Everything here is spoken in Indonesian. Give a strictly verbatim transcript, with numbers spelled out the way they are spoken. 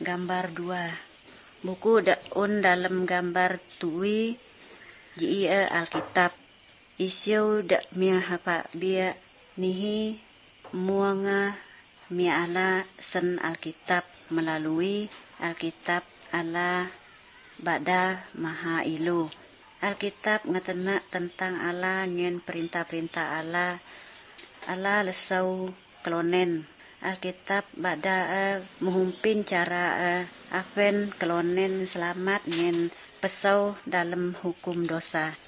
gambar dua. Buku daun dalam gambar tui ji Alkitab. Isyo dak mia hapa bia nihi muanga mia ala sen Alkitab melalui Alkitab Allah bada maha ilu. Alkitab ngatena tentang Allah nyen perintah-perintah Allah. Allah lesau kelonen. Alkitab bada uh, muhumpin cara uh, apen kelonen selamat nyen pesau dalam hukum dosa.